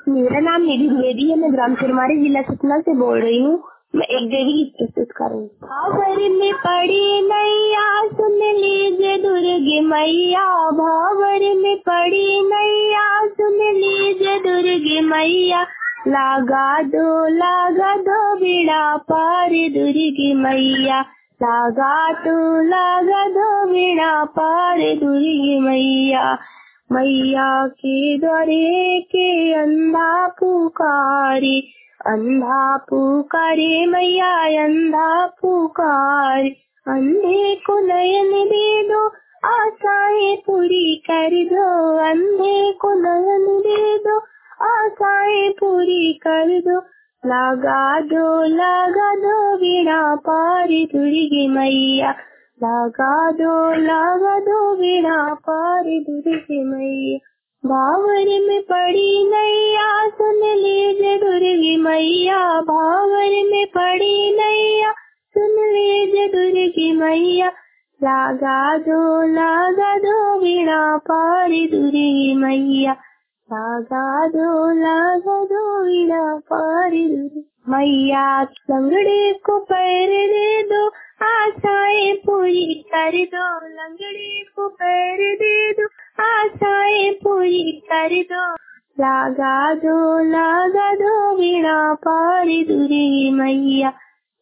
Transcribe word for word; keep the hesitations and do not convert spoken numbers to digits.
मेरा नाम निधि द्विवेदी है। मैं ग्राम चिरमारी जिला सतना से बोल रही हूँ। मैं एक देवी गीत प्रस्तुत करूँ। भावर में पड़ी नैया सुन लीजिए दुर्गे मैया, भावर में पड़ी नैया सुन लीजिए दुर्गे मैया, लागा दो लागा दो बेड़ा पार दुर्गे मैया, लागा दो लागा दो बेड़ा पार दुर्गे मैया। मैया के द्वारे के अंधा पुकारे, अंधा पुकारे मैया अंधा पुकारे, अंधे को नयन दे दो आशाएं पूरी कर दो, अंधे को नयन दे दो आशाएं पूरी कर दो, लगा दो लगा दो बेड़ा पार दुर्गे मैया, लगा दो लगा दो बेड़ा पार दुर्गे मैया। भावर में पड़ी नैया सुन लीजिए दुर्गे मैया, भावर में पड़ी नैया सुन लीजिए दुर्गे मैया, लगा दो लगा दो बेड़ा पार दुर्गे मैया, लगा दो लगा दो बेड़ा पार दुर्गे मैया। लंगड़े को पैर दे दो आशाएं पूरी कर दो, लंगड़े को पैर दे दो आशाएं पूरी कर दो, लगा दो लगा दो बेड़ा पार दुर्गे मैया,